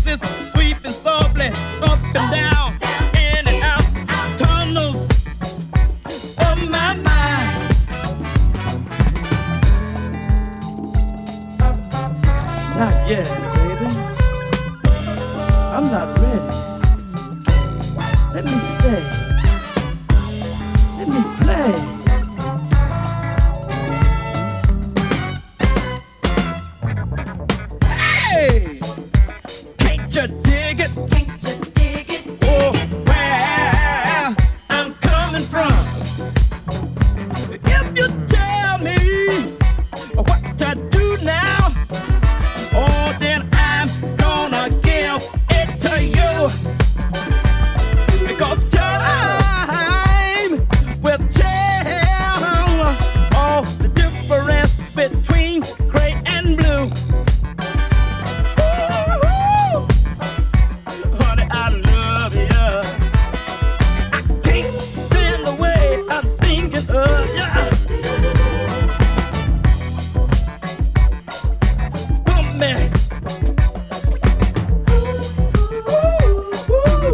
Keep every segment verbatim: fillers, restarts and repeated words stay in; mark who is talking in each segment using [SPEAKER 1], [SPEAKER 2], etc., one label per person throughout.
[SPEAKER 1] breezes sweeping softly up and down, in and out tunnels of my mind. Not yet, baby. I'm not ready. Let me stay. Let me play. Hey! Can't you dig it?
[SPEAKER 2] Can't you dig it?
[SPEAKER 1] Oh, where I'm coming from. If you tell me what to do now, oh, then I'm gonna give it to you. Because time will tell all the difference between gray and blue. Ooh, honey, I love you. I can't stand the way I'm thinking of you. Woman. Ooh, ooh.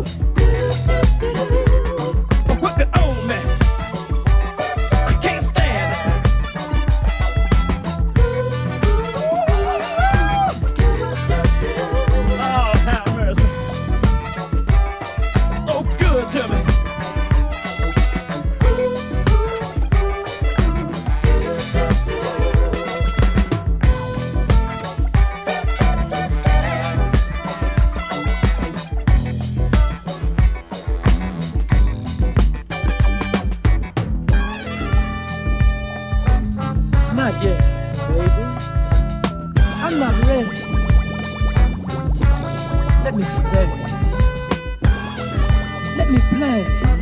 [SPEAKER 1] Whip it on me. I can't stand it. Oh, have mercy. So good to me. Not yet, baby. I'm not ready. Let me stay. Let me play.